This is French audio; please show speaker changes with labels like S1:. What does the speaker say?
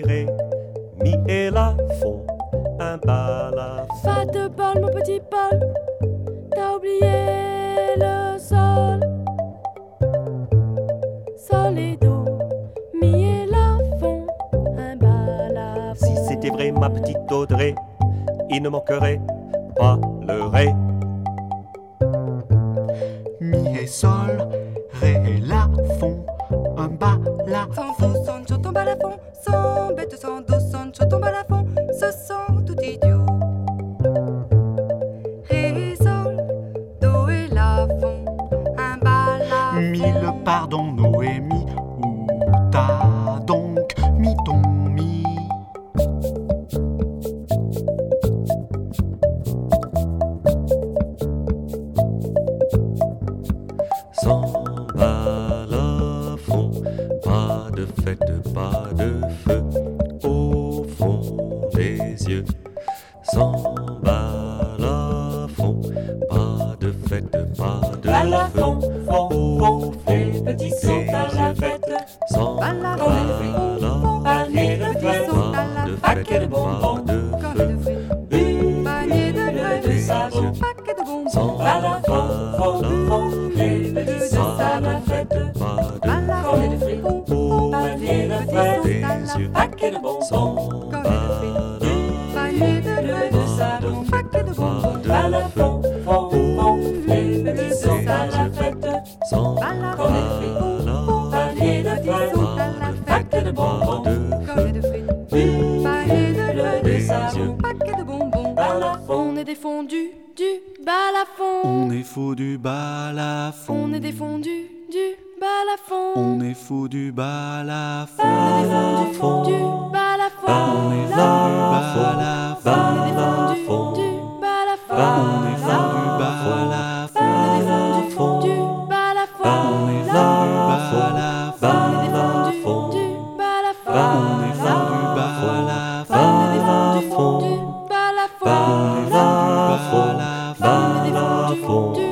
S1: ré, mi et la font un balafon.
S2: Fa de bol, mon petit Paul, t'as oublié le sol. Sol et do, mi et la font un balafon.
S1: Si c'était vrai, ma petite Audrey, il ne manquerait pas le ré.
S3: Mi et sol, ré et la font un balafon.
S4: Sans do, son, sur ton balafon, sans bête, sans do, son, sur ton balafon, se sent tout idiot. Ré et sol, do et la font un balafon.
S3: Mille pardons, Noémie, où t'as donc mis ton mi?
S1: Sans balafon, pas de fête, pas de feu au fond des yeux. Sans balafon, pas de fête, pas de
S2: Balafon,
S1: feu
S2: fon,
S1: au
S2: fon,
S1: fond
S2: les petits sont
S1: des
S2: à la
S1: yeux.
S2: fête.
S1: Sans
S4: Balafon,
S1: balafon,
S2: Panier de fraises,
S1: pas de
S2: paquet de
S1: fête,
S2: bonbons,
S1: pas de
S4: cornet
S1: feu
S4: de fruits,
S2: une
S4: panier de
S2: de
S4: fraises,
S2: savon.
S4: paquet de bonbons.
S1: Sans
S2: Balafon, fon, fon, les petits sont à la fête.
S1: pas de
S4: Balafon,
S2: Cornet de fruits,
S1: au
S2: panier de
S1: fond
S2: fraises,
S1: des yeux.
S2: paquet de
S1: Sans
S2: bonbons,
S4: cornet de fruits, panier de
S2: de
S4: fraises,
S2: savon.
S4: paquet de bonbons.
S2: Balafon, fon, fon, les petits sont à la fête.
S1: Sans
S4: Balafon,
S2: Panier de fraises, paquet de bonbons,
S4: cornet de fruits,
S2: une
S4: panier de
S2: de
S4: fraises,
S2: savon.
S4: paquet de bonbons.
S2: Balafon, On est des fondus du balafon.
S3: On est fou du balafon.
S2: On est des fondus du balafon.
S3: On est fou du balafon.
S2: On est des fondus du balafon.
S3: On est fou du balafon.
S2: On est des fondus du balafon.
S3: On est fou du balafon.
S2: On est des fondus du balafon.
S3: On est fou du balafon.
S2: On est des fondus du balafon.
S3: On est fou du balafon.
S2: On est des fondus du balafon.
S3: On est fou du balafon.
S2: On est des fondus du